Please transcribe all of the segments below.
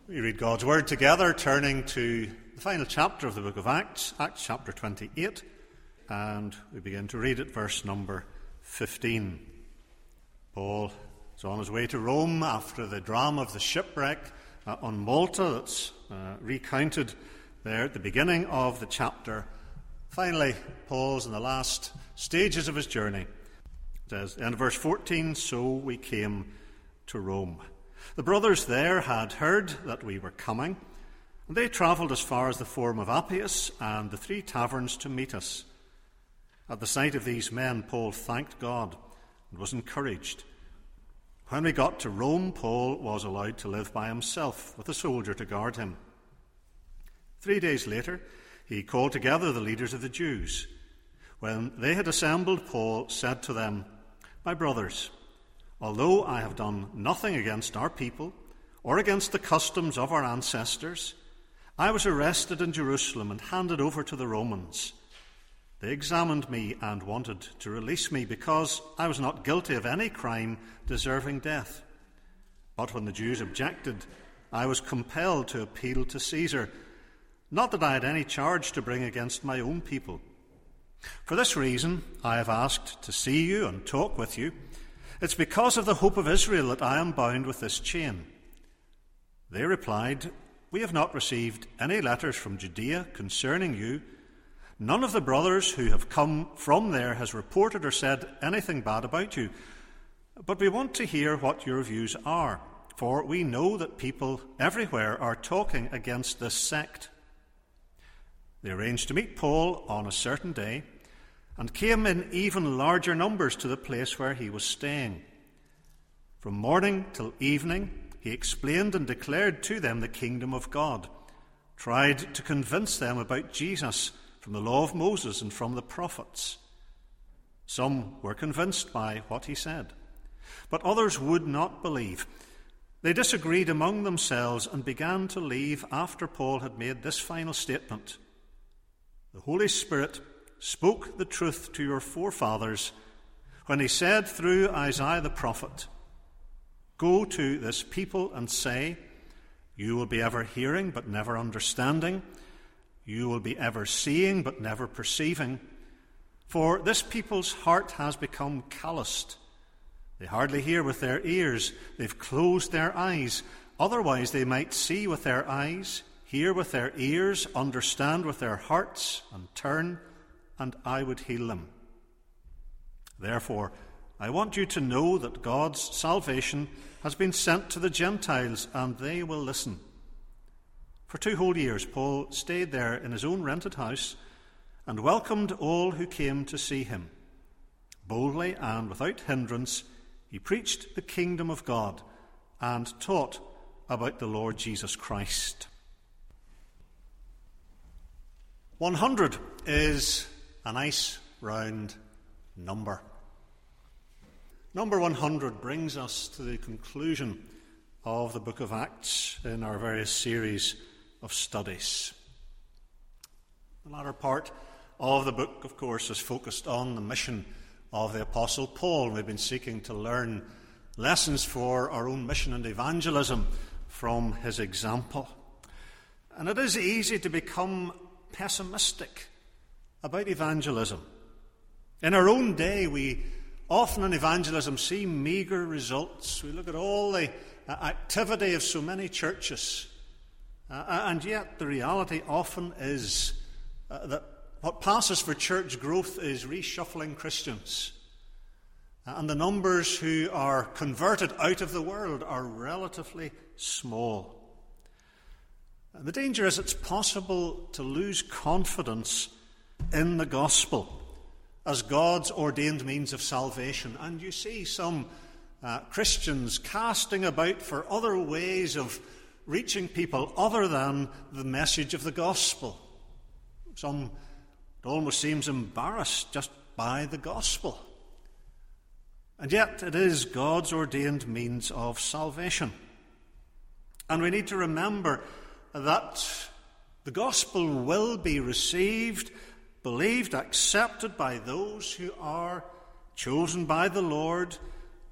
We read God's Word together, turning to the final chapter of the book of Acts, Acts chapter 28, and we begin to read at verse number 15. Paul is on his way to Rome after the drama of the shipwreck on Malta that's recounted there at the beginning of the chapter. Finally, Paul's in the last stages of his journey. It says, in verse 14, so we came to Rome. The brothers there had heard that we were coming, and they travelled as far as the Forum of Appius and the 3 taverns to meet us. At the sight of these men, Paul thanked God and was encouraged. When we got to Rome, Paul was allowed to live by himself with a soldier to guard him. 3 days later, he called together the leaders of the Jews. When they had assembled, Paul said to them, "My brothers, although I have done nothing against our people or against the customs of our ancestors, I was arrested in Jerusalem and handed over to the Romans. They examined me and wanted to release me because I was not guilty of any crime deserving death. But when the Jews objected, I was compelled to appeal to Caesar, not that I had any charge to bring against my own people. For this reason, I have asked to see you and talk with you. It's because of the hope of Israel that I am bound with this chain." They replied, "We have not received any letters from Judea concerning you. None of the brothers who have come from there has reported or said anything bad about you. But we want to hear what your views are, for we know that people everywhere are talking against this sect." They arranged to meet Paul on a certain day and came in even larger numbers to the place where he was staying. From morning till evening, he explained and declared to them the kingdom of God, tried to convince them about Jesus from the law of Moses and from the prophets. Some were convinced by what he said, but others would not believe. They disagreed among themselves and began to leave after Paul had made this final statement: "The Holy Spirit spoke the truth to your forefathers when he said through Isaiah the prophet, 'Go to this people and say, you will be ever hearing but never understanding. You will be ever seeing but never perceiving. For this people's heart has become calloused. They hardly hear with their ears. They've closed their eyes. Otherwise they might see with their eyes, hear with their ears, understand with their hearts, and turn, and I would heal them.' Therefore, I want you to know that God's salvation has been sent to the Gentiles, and they will listen." For 2 whole years, Paul stayed there in his own rented house and welcomed all who came to see him. Boldly and without hindrance, he preached the kingdom of God and taught about the Lord Jesus Christ. 100 is a nice round number. Number 100 brings us to the conclusion of the book of Acts in our various series of studies. The latter part of the book, of course, is focused on the mission of the Apostle Paul. We've been seeking to learn lessons for our own mission and evangelism from his example. And it is easy to become pessimistic about evangelism. In our own day, we often in evangelism see meagre results. We look at all the activity of so many churches, and yet the reality often is that what passes for church growth is reshuffling Christians, and the numbers who are converted out of the world are relatively small. The danger is it's possible to lose confidence in the gospel as God's ordained means of salvation. And you see some Christians casting about for other ways of reaching people other than the message of the gospel. Some, it almost seems, embarrassed just by the gospel. And yet it is God's ordained means of salvation. And we need to remember that the gospel will be received, believed, accepted by those who are chosen by the Lord,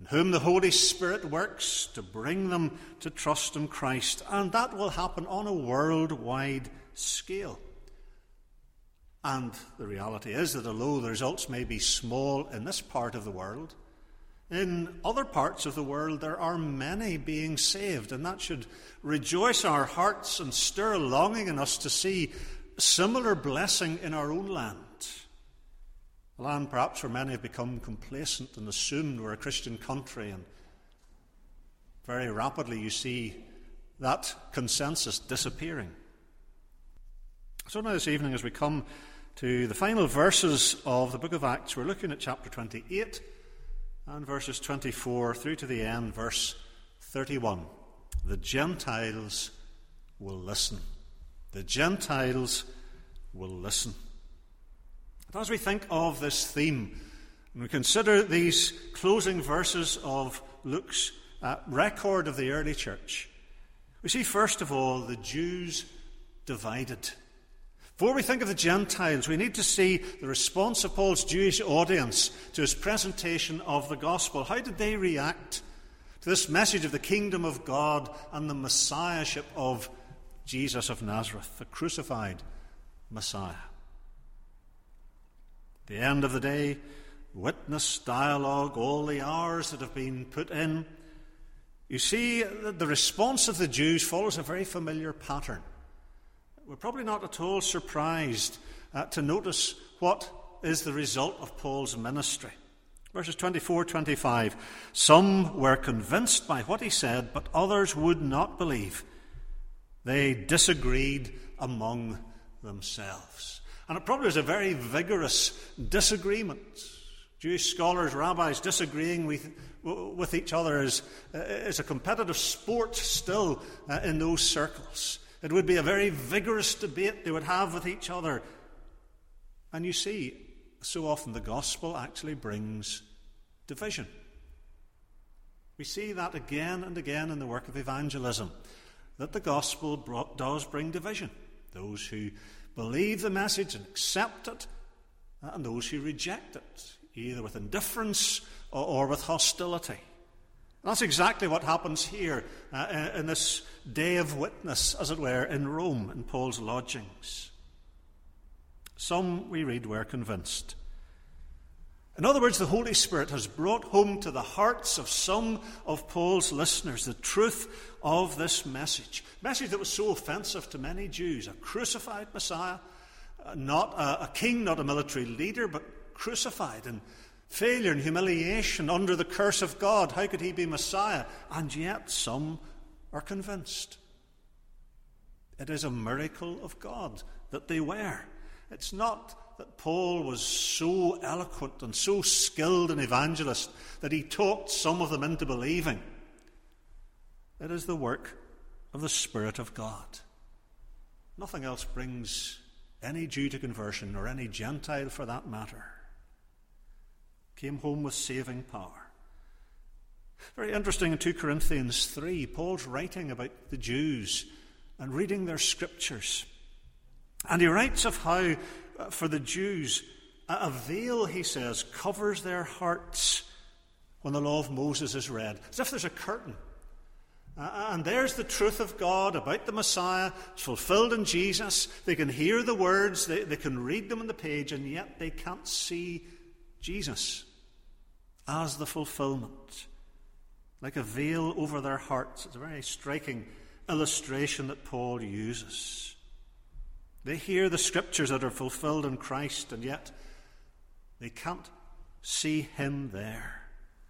in whom the Holy Spirit works to bring them to trust in Christ. And that will happen on a worldwide scale. And the reality is that although the results may be small in this part of the world, in other parts of the world there are many being saved, and that should rejoice our hearts and stir a longing in us to see similar blessing in our own land. A land perhaps where many have become complacent and assumed we're a Christian country, and very rapidly you see that consensus disappearing. So now this evening, as we come to the final verses of the book of Acts, we're looking at chapter 28 and verses 24 through to the end, verse 31. The Gentiles will listen. The Gentiles will listen. And as we think of this theme, and we consider these closing verses of Luke's record of the early church, we see first of all the Jews divided. Before we think of the Gentiles, we need to see the response of Paul's Jewish audience to his presentation of the gospel. How did they react to this message of the kingdom of God and the messiahship of Jesus of Nazareth, the crucified Messiah? At the end of the day, witness, dialogue, all the hours that have been put in, you see that the response of the Jews follows a very familiar pattern. We're probably not at all surprised to notice what is the result of Paul's ministry. Verses 24-25. Some were convinced by what he said, but others would not believe. They disagreed among themselves. And it probably was a very vigorous disagreement. Jewish scholars, rabbis disagreeing with each other is a competitive sport still in those circles. It would be a very vigorous debate they would have with each other. And you see, so often the gospel actually brings division. We see that again and again in the work of evangelism, that the gospel does bring division. Those who believe the message and accept it, and those who reject it, either with indifference or with hostility. That's exactly what happens here in this day of witness, as it were, in Rome, in Paul's lodgings. Some, we read, were convinced. In other words, the Holy Spirit has brought home to the hearts of some of Paul's listeners the truth of this message. A message that was so offensive to many Jews. A crucified Messiah, not a king, not a military leader, but crucified in failure and humiliation under the curse of God. How could he be Messiah? And yet some are convinced. It is a miracle of God that they were. It's not that Paul was so eloquent and so skilled an evangelist that he talked some of them into believing. It is the work of the Spirit of God. Nothing else brings any Jew to conversion, or any Gentile for that matter. Came home with saving power. Very interesting in 2 Corinthians 3, Paul's writing about the Jews and reading their scriptures. And he writes of how, for the Jews, a veil, he says, covers their hearts when the law of Moses is read. As if there's a curtain. And there's the truth of God about the Messiah. It's fulfilled in Jesus. They can hear the words, they can read them on the page, and yet they can't see Jesus as the fulfillment. Like a veil over their hearts. It's a very striking illustration that Paul uses. They hear the scriptures that are fulfilled in Christ, and yet they can't see him there.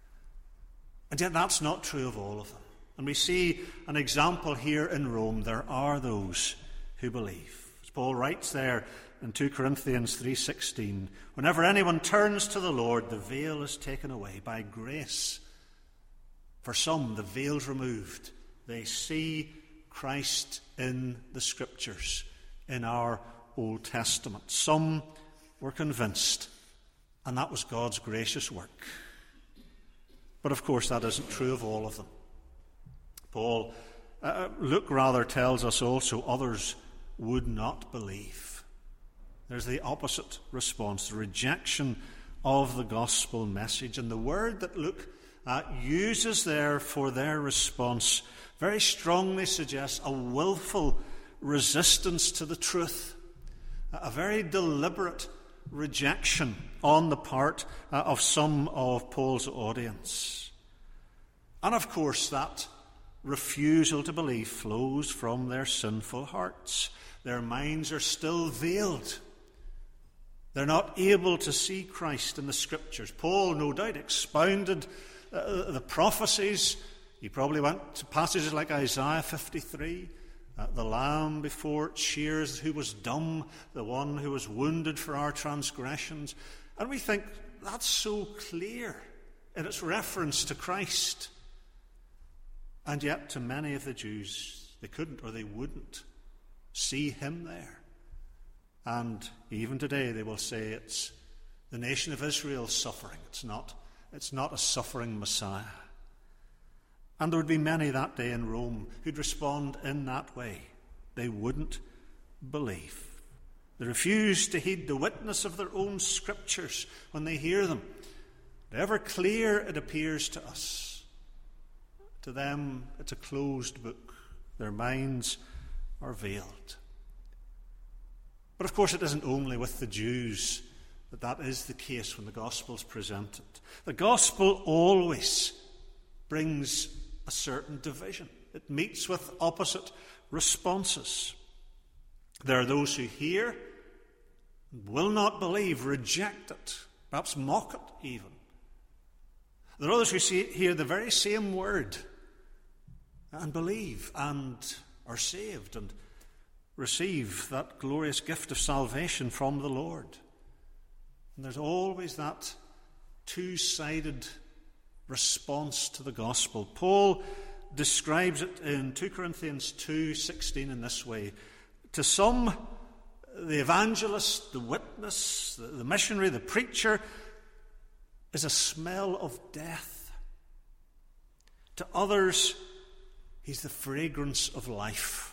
And yet that's not true of all of them. And we see an example here in Rome. There are those who believe. As Paul writes there in 2 Corinthians 3:16, whenever anyone turns to the Lord, the veil is taken away by grace. For some, the veil's removed. They see Christ in the Scriptures, in our Old Testament. Some were convinced, and that was God's gracious work. But of course, that isn't true of all of them. Luke rather tells us also others would not believe. There's the opposite response, the rejection of the gospel message. And the word that Luke uses there for their response very strongly suggests a willful resistance to the truth, a very deliberate rejection on the part of some of Paul's audience. And of course, that refusal to believe flows from their sinful hearts. Their minds are still veiled. They're not able to see Christ in the Scriptures. Paul, no doubt, expounded the prophecies. He probably went to passages like Isaiah 53, the lamb before its shears who was dumb, the one who was wounded for our transgressions. And we think that's so clear in its reference to Christ. And yet, to many of the Jews, they couldn't or they wouldn't see him there. And even today they will say it's the nation of Israel suffering. It's not a suffering Messiah. And there would be many that day in Rome who'd respond in that way. They wouldn't believe. They refuse to heed the witness of their own Scriptures when they hear them. However clear it appears to us, to them it's a closed book. Their minds are veiled. But of course it isn't only with the Jews that is the case when the gospel is presented. The gospel always brings a certain division. It meets with opposite responses. There are those who hear, will not believe, reject it, perhaps mock it even. There are others who hear the very same word and believe and are saved and receive that glorious gift of salvation from the Lord. And there's always that two-sided response to the gospel. Paul describes it in 2 Corinthians 2:16 in this way. To some, the evangelist, the witness, the missionary, the preacher is a smell of death. To others, he's the fragrance of life.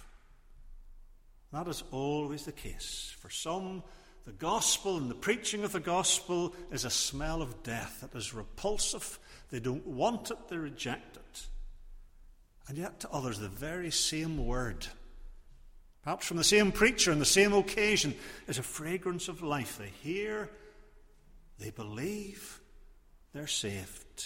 That is always the case. For some, the gospel and the preaching of the gospel is a smell of death. It is repulsive. They don't want it. They reject it. And yet to others, the very same word, perhaps from the same preacher on the same occasion, is a fragrance of life. They hear, they believe, they're saved.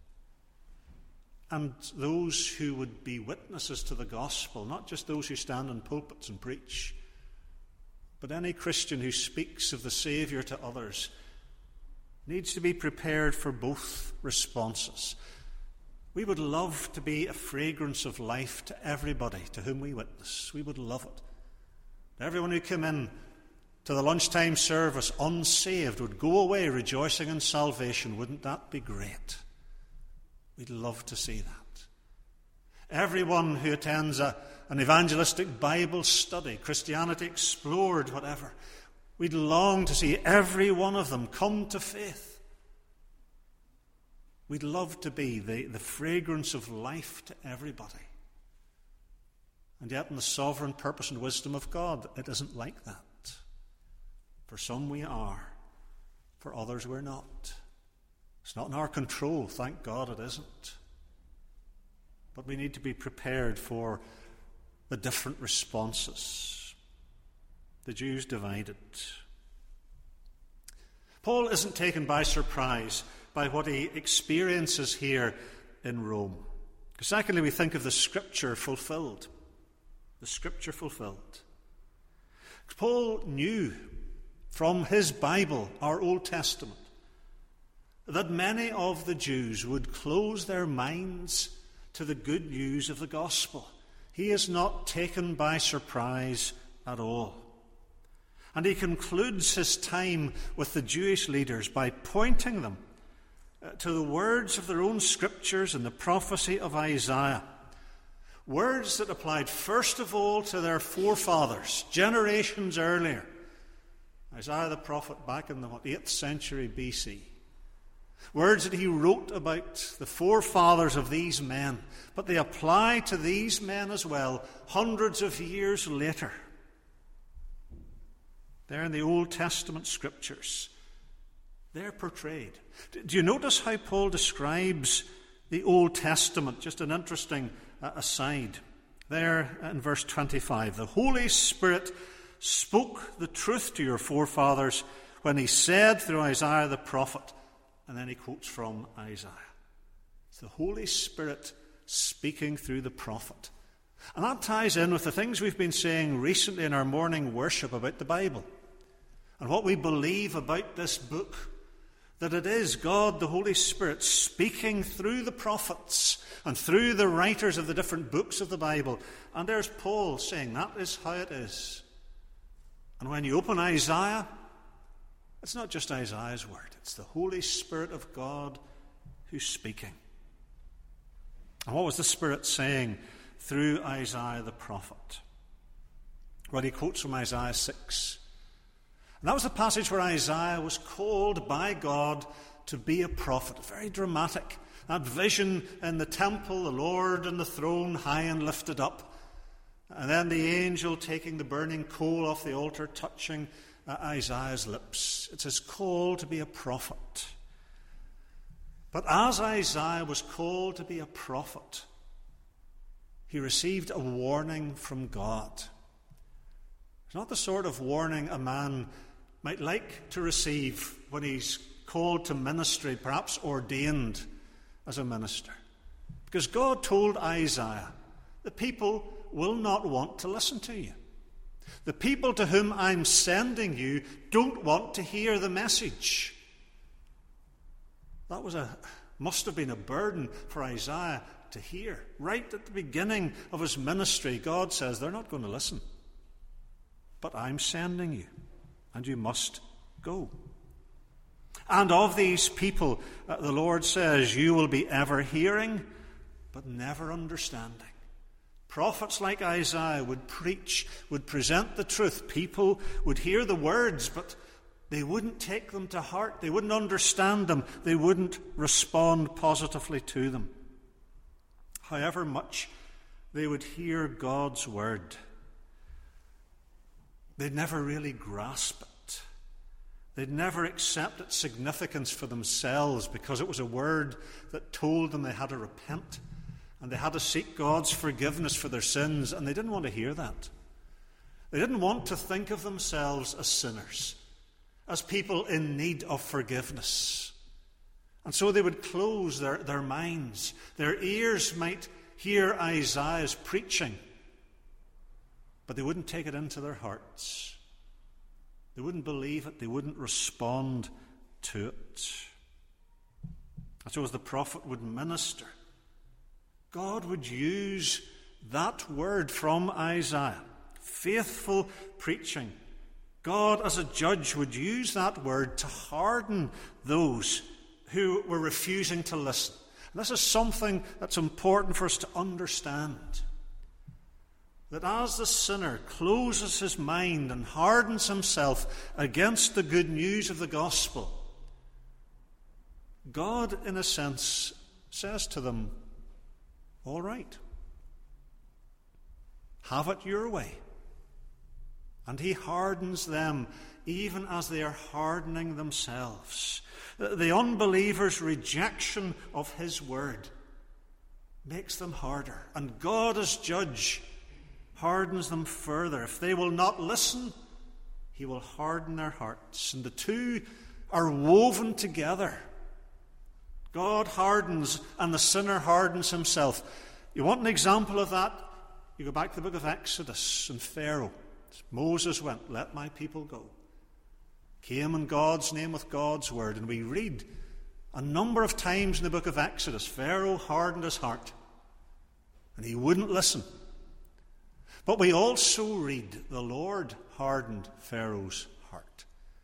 And those who would be witnesses to the gospel, not just those who stand in pulpits and preach, but any Christian who speaks of the Saviour to others, needs to be prepared for both responses. We would love to be a fragrance of life to everybody to whom we witness. We would love it. Everyone who came in to the lunchtime service unsaved would go away rejoicing in salvation. Wouldn't that be great? We'd love to see that. Everyone who attends an evangelistic Bible study, Christianity Explored, whatever, we'd long to see every one of them come to faith. We'd love to be the fragrance of life to everybody. And yet in the sovereign purpose and wisdom of God, it isn't like that. For some we are, for others we're not. It's not in our control, thank God it isn't. But we need to be prepared for the different responses. The Jews divided. Paul isn't taken by surprise by what he experiences here in Rome. Secondly, we think of the Scripture fulfilled. The Scripture fulfilled. Paul knew from his Bible, our Old Testament, that many of the Jews would close their minds to the good news of the gospel. He is not taken by surprise at all. And he concludes his time with the Jewish leaders by pointing them to the words of their own Scriptures and the prophecy of Isaiah. Words that applied first of all to their forefathers, generations earlier. Isaiah the prophet back in the 8th century BC. Words that he wrote about the forefathers of these men, but they apply to these men as well, hundreds of years later. They're in the Old Testament Scriptures. They're portrayed. Do you notice how Paul describes the Old Testament. Just an interesting aside. There in verse 25, the Holy Spirit spoke the truth to your forefathers when he said through Isaiah the prophet, and then he quotes from Isaiah. It's the Holy Spirit speaking through the prophet. And that ties in with the things we've been saying recently in our morning worship about the Bible and what we believe about this book, that it is God, the Holy Spirit, speaking through the prophets and through the writers of the different books of the Bible. And there's Paul saying that is how it is. And when you open Isaiah, it's not just Isaiah's word, it's the Holy Spirit of God who's speaking. And what was the Spirit saying through Isaiah the prophet? Well, he quotes from Isaiah 6. And that was the passage where Isaiah was called by God to be a prophet. Very dramatic. That vision in the temple, the Lord on the throne, high and lifted up. And then the angel taking the burning coal off the altar, touching Isaiah's lips. It's his call to be a prophet. But as Isaiah was called to be a prophet, he received a warning from God. It's not the sort of warning a man might like to receive when he's called to ministry, perhaps ordained as a minister. Because God told Isaiah, the people will not want to listen to you. The people to whom I'm sending you don't want to hear the message. That must have been a burden for Isaiah to hear. Right at the beginning of his ministry, God says, they're not going to listen. But I'm sending you, and you must go. And of these people, the Lord says, you will be ever hearing, but never understanding. Prophets like Isaiah would preach, would present the truth. People would hear the words, but they wouldn't take them to heart. They wouldn't understand them. They wouldn't respond positively to them. However much they would hear God's word, they'd never really grasp it. They'd never accept its significance for themselves because it was a word that told them they had to repent and they had to seek God's forgiveness for their sins, and they didn't want to hear that. They didn't want to think of themselves as sinners, as people in need of forgiveness. And so they would close their minds. Their ears might hear Isaiah's preaching, but they wouldn't take it into their hearts. They wouldn't believe it. They wouldn't respond to it. And so as the prophet would minister, God would use that word from Isaiah, faithful preaching. God as a judge would use that word to harden those who were refusing to listen. And this is something that's important for us to understand. That as the sinner closes his mind and hardens himself against the good news of the gospel, God, in a sense, says to them, all right, have it your way. And he hardens them even as they are hardening themselves. The unbeliever's rejection of his word makes them harder. And God as judge hardens them further. If they will not listen, he will harden their hearts. And the two are woven together. God hardens and the sinner hardens himself. You want an example of that? You go back to the book of Exodus and Pharaoh. Moses went, let my people go. Came in God's name with God's word. And we read a number of times in the book of Exodus, Pharaoh hardened his heart. And he wouldn't listen. But we also read the Lord hardened Pharaoh's heart.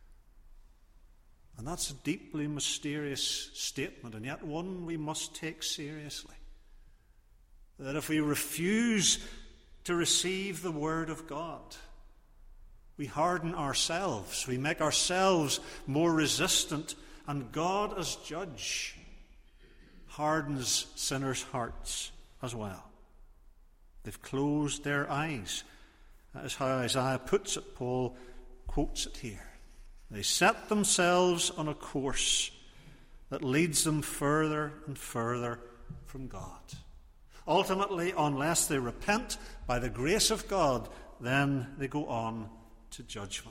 And that's a deeply mysterious statement, and yet one we must take seriously. That if we refuse to receive the word of God, we harden ourselves, we make ourselves more resistant, and God as judge hardens sinners' hearts as well. They've closed their eyes. That is how Isaiah puts it. Paul quotes it here. They set themselves on a course that leads them further and further from God. Ultimately, unless they repent by the grace of God, then they go on to judgment.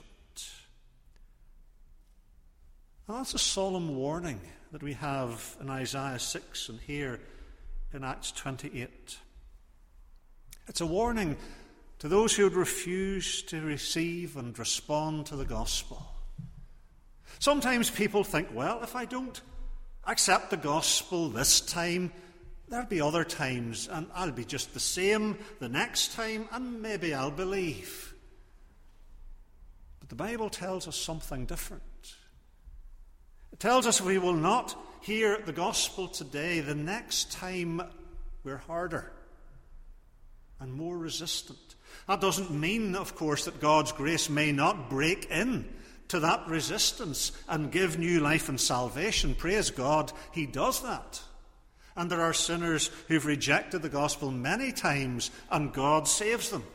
And that's a solemn warning that we have in Isaiah 6 and here in Acts 28. It's a warning to those who would refuse to receive and respond to the gospel. Sometimes people think, well, if I don't accept the gospel this time, there'll be other times, and I'll be just the same the next time, and maybe I'll believe. But the Bible tells us something different. It tells us if we will not hear the gospel today, the next time we're harder and more resistant. That doesn't mean, of course, that God's grace may not break in to that resistance and give new life and salvation. Praise God, He does that. And there are sinners who've rejected the gospel many times, and God saves them.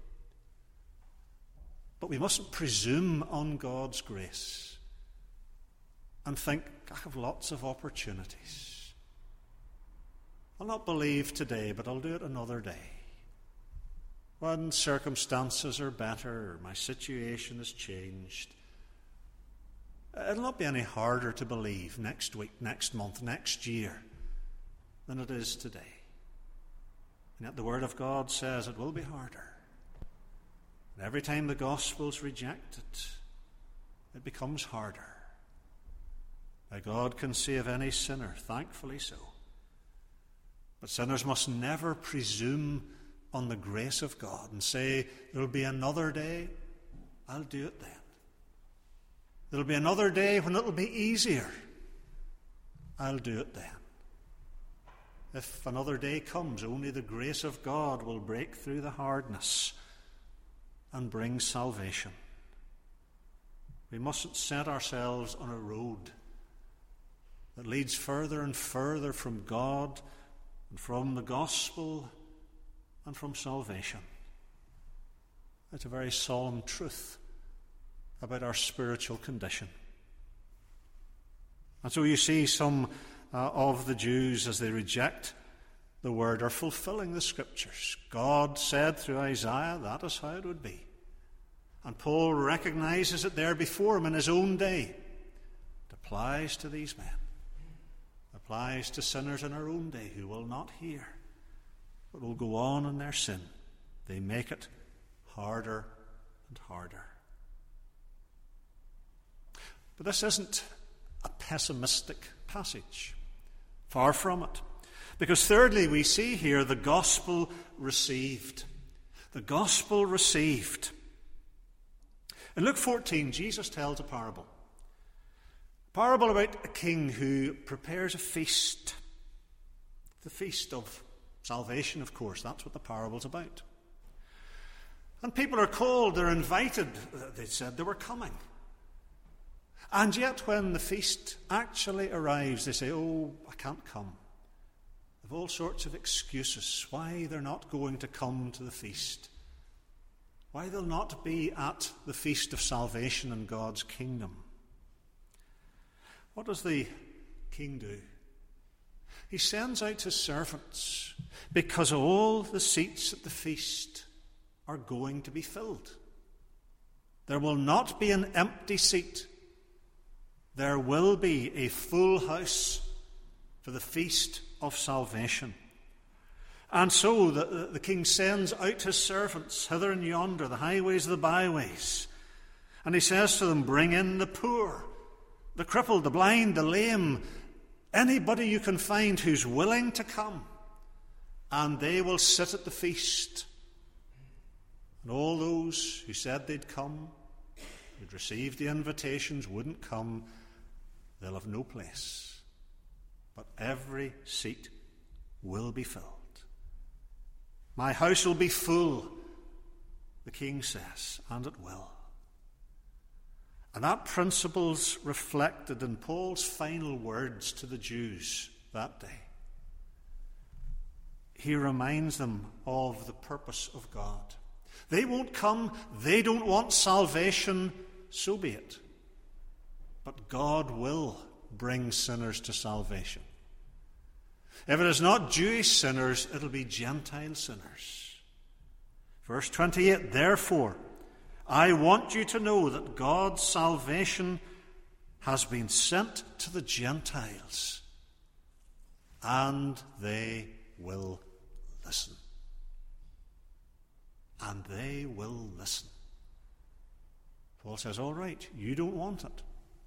But we mustn't presume on God's grace and think, I have lots of opportunities. I'll not believe today, but I'll do it another day. When circumstances are better, or my situation has changed. It'll not be any harder to believe next week, next month, next year than it is today. And yet the Word of God says it will be harder. And every time the gospel's rejected, it becomes harder. Now God can save any sinner, thankfully so. But sinners must never presume on the grace of God and say, there'll be another day, I'll do it then. There'll be another day when it'll be easier, I'll do it then. If another day comes, only the grace of God will break through the hardness and bring salvation. We mustn't set ourselves on a road that leads further and further from God and from the gospel and from salvation. It's a very solemn truth about our spiritual condition. And so you see some of the Jews, as they reject the word, are fulfilling the scriptures. God said through Isaiah that is how it would be. And Paul recognizes it there before him in his own day. It applies to these men. It applies to sinners in our own day who will not hear, but will go on in their sin. They make it harder and harder. But this isn't a pessimistic passage. Far from it. Because thirdly, we see here the gospel received. The gospel received. In Luke 14, Jesus tells a parable. A parable about a king who prepares a feast. The feast of salvation, of course. That's what the parable's about. And people are called, they're invited. They said they were coming. And yet when the feast actually arrives, they say, oh, I can't come. They have all sorts of excuses why they're not going to come to the feast. Why they'll not be at the feast of salvation in God's kingdom. What does the king do? He sends out his servants because all the seats at the feast are going to be filled. There will not be an empty seat. There will be a full house for the feast of salvation. And so the king sends out his servants hither and yonder, the highways, the byways. And he says to them, bring in the poor, the crippled, the blind, the lame, anybody you can find who's willing to come. And they will sit at the feast. And all those who said they'd come, who'd received the invitations, wouldn't come, they'll have no place. But every seat will be filled. My house will be full, the king says, and it will. And that principle's reflected in Paul's final words to the Jews that day. He reminds them of the purpose of God. They won't come, they don't want salvation, so be it. But God will bring sinners to salvation. If it is not Jewish sinners, it'll be Gentile sinners. Verse 28, therefore, I want you to know that God's salvation has been sent to the Gentiles, and they will listen. And they will listen. Paul says, all right, you don't want it.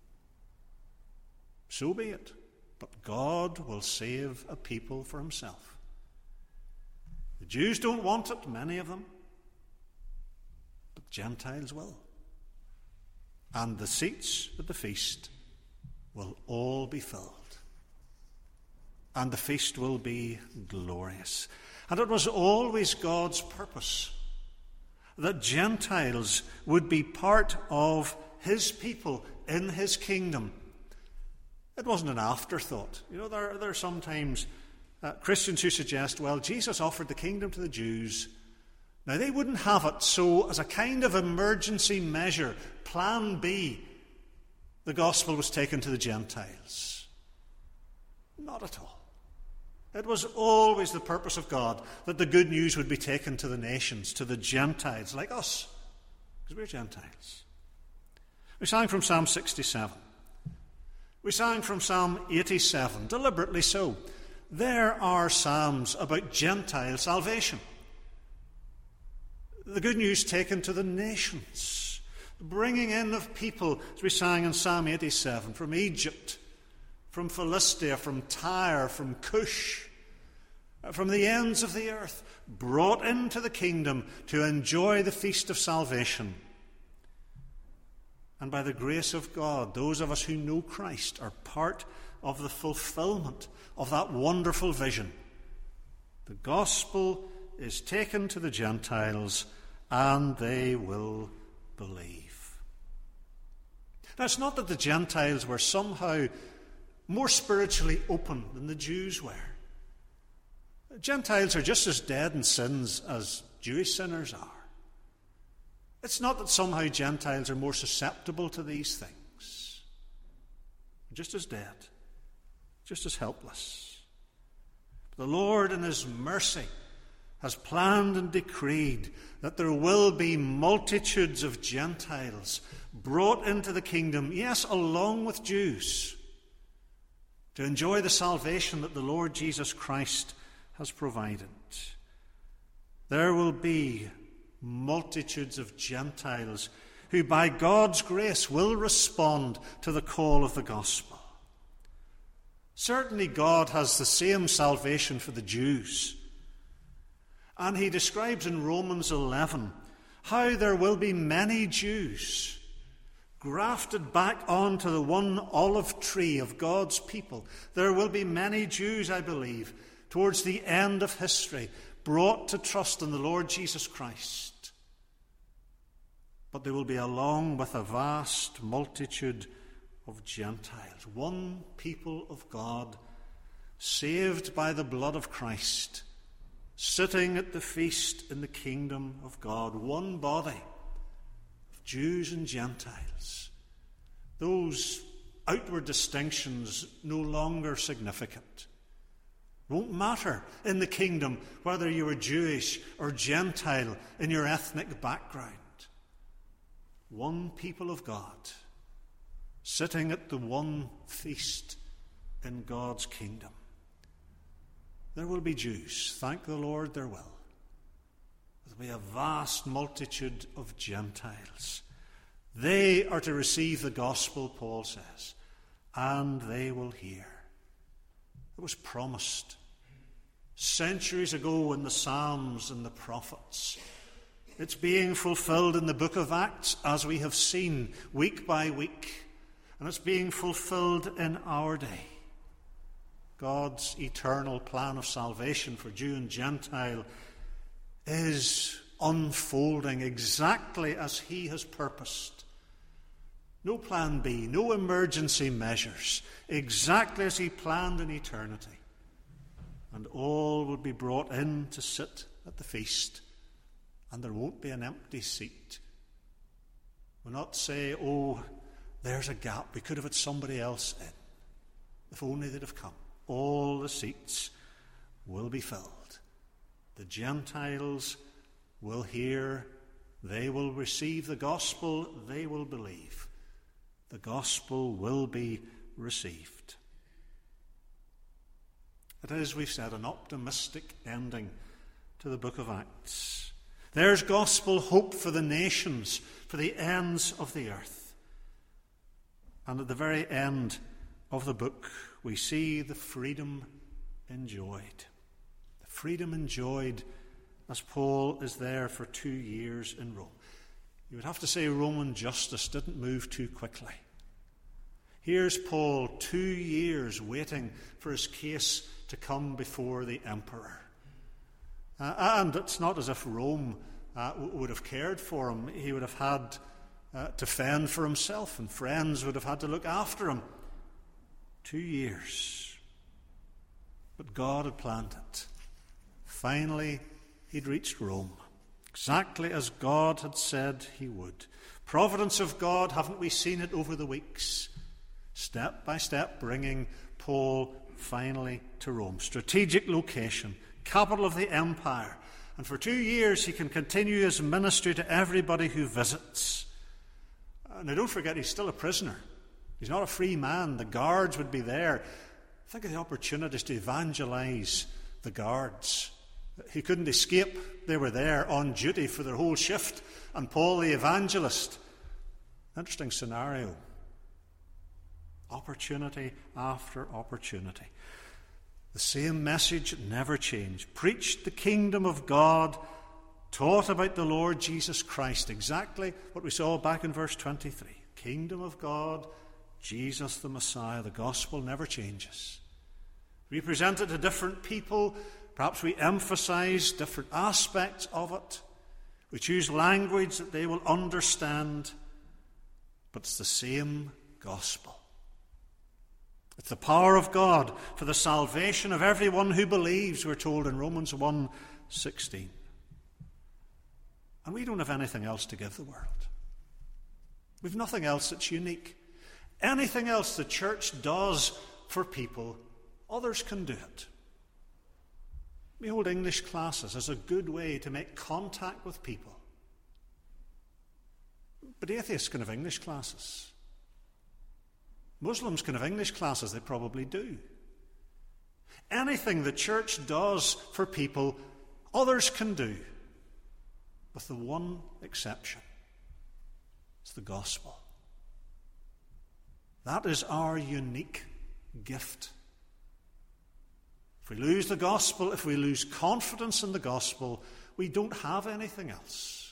So be it. But God will save a people for himself. The Jews don't want it, many of them. But Gentiles will. And the seats at the feast will all be filled. And the feast will be glorious. And it was always God's purpose that Gentiles would be part of his people in his kingdom. It wasn't an afterthought. You know, there are sometimes Christians who suggest, well, Jesus offered the kingdom to the Jews. Now, they wouldn't have it, so as a kind of emergency measure, plan B, the gospel was taken to the Gentiles. Not at all. It was always the purpose of God that the good news would be taken to the nations, to the Gentiles, like us, because we're Gentiles. We sang from Psalm 67. We sang from Psalm 87, deliberately so. There are psalms about Gentile salvation. The good news taken to the nations. Bringing in of people, as we sang in Psalm 87, from Egypt, from Philistia, from Tyre, from Cush, from the ends of the earth, brought into the kingdom to enjoy the feast of salvation. And by the grace of God, those of us who know Christ are part of the fulfillment of that wonderful vision. The gospel is taken to the Gentiles, and they will believe. Now, it's not that the Gentiles were somehow more spiritually open than the Jews were. Gentiles are just as dead in sins as Jewish sinners are. It's not that somehow Gentiles are more susceptible to these things. They're just as dead, just as helpless. The Lord in his mercy has planned and decreed that there will be multitudes of Gentiles brought into the kingdom, yes, along with Jews, to enjoy the salvation that the Lord Jesus Christ has provided. There will be multitudes of Gentiles who by God's grace will respond to the call of the gospel. Certainly God has the same salvation for the Jews. And he describes in Romans 11 how there will be many Jews grafted back onto the one olive tree of God's people. There will be many Jews, I believe, towards the end of history, brought to trust in the Lord Jesus Christ. But they will be along with a vast multitude of Gentiles, one people of God, saved by the blood of Christ, sitting at the feast in the kingdom of God, one body of Jews and Gentiles. Those outward distinctions no longer significant. Won't matter in the kingdom whether you are Jewish or Gentile in your ethnic background. One people of God, sitting at the one feast in God's kingdom. There will be Jews, thank the Lord there will. There will be a vast multitude of Gentiles. They are to receive the gospel, Paul says, and they will hear. It was promised centuries ago in the Psalms and the prophets. It's being fulfilled in the book of Acts, as we have seen week by week. And it's being fulfilled in our day. God's eternal plan of salvation for Jew and Gentile is unfolding exactly as he has purposed. No plan B, no emergency measures, exactly as he planned in eternity. And all will be brought in to sit at the feast, and there won't be an empty seat. We'll not say, oh, there's a gap, we could have had somebody else in. If only they'd have come. All the seats will be filled. The Gentiles will hear, they will receive the gospel, they will believe. The gospel will be received. It is, we've said, an optimistic ending to the book of Acts. There's gospel hope for the nations, for the ends of the earth. And at the very end of the book, we see the freedom enjoyed. The freedom enjoyed as Paul is there for 2 years in Rome. You would have to say Roman justice didn't move too quickly. Here's Paul 2 years waiting for his case to come before the emperor. And it's not as if Rome would have cared for him. He would have had to fend for himself, and friends would have had to look after him. 2 years. But God had planned it. Finally, he'd reached Rome, exactly as God had said he would. Providence of God, haven't we seen it over the weeks? Step by step, bringing Paul finally to Rome. Strategic location, capital of the empire. And for 2 years he can continue his ministry to everybody who visits. Now don't forget, he's still a prisoner. He's not a free man. The guards would be there. Think of the opportunities to evangelize the guards. He couldn't escape. They were there on duty for their whole shift. And Paul the evangelist. Interesting scenario. Opportunity after opportunity. The same message never changed. Preached the kingdom of God, taught about the Lord Jesus Christ. Exactly what we saw back in verse 23. Kingdom of God, Jesus the Messiah. The gospel never changes. We present it to different people. Perhaps we emphasize different aspects of it. We choose language that they will understand. But it's the same gospel. It's the power of God for the salvation of everyone who believes, we're told in Romans 1:16. And we don't have anything else to give the world. We've nothing else that's unique. Anything else the church does for people, others can do it. We hold English classes as a good way to make contact with people. But atheists can have English classes. Muslims can have English classes, they probably do. Anything the church does for people, others can do, with the one exception. It's the gospel. That is our unique gift. If we lose the gospel, if we lose confidence in the gospel, we don't have anything else.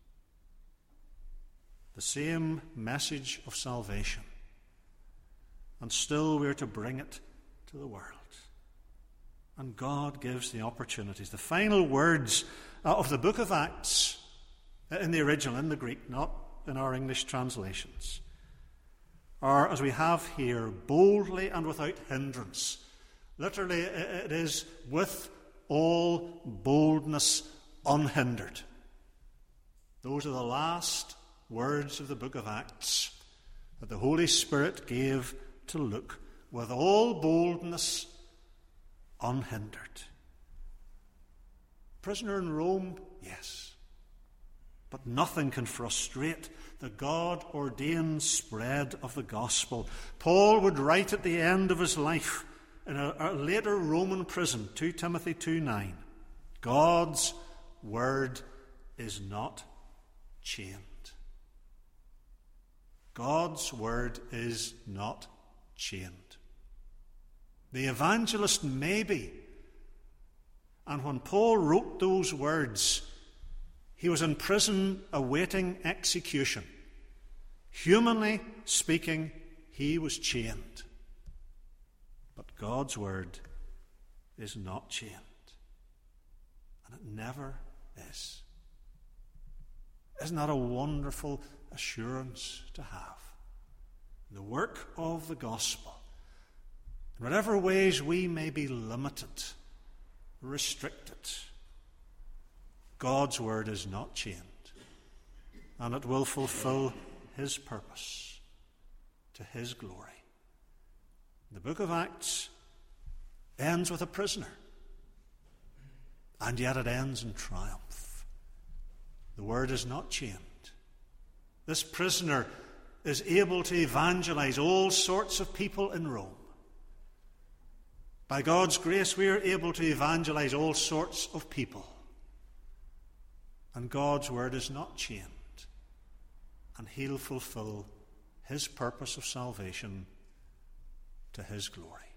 The same message of salvation. And still we're to bring it to the world. And God gives the opportunities. The final words of the book of Acts, in the original, in the Greek, not in our English translations, are, as we have here, boldly and without hindrance. Literally, it is with all boldness unhindered. Those are the last words of the book of Acts that the Holy Spirit gave to Luke. With all boldness unhindered. Prisoner in Rome? Yes. But nothing can frustrate the God-ordained spread of the gospel. Paul would write at the end of his life in a later Roman prison, 2 Timothy 2:9, God's word is not chained. God's word is not chained. The evangelist may be. And when Paul wrote those words, he was in prison awaiting execution. Humanly speaking, he was chained. But God's word is not chained. And it never is. Isn't that a wonderful assurance to have? The work of the gospel. In whatever ways we may be limited, restricted, God's word is not chained, and it will fulfill his purpose to his glory. The book of Acts ends with a prisoner and yet it ends in triumph. The word is not chained. This prisoner is able to evangelize all sorts of people in Rome. By God's grace, we are able to evangelize all sorts of people. And God's word is not chained. And he'll fulfill his purpose of salvation to his glory.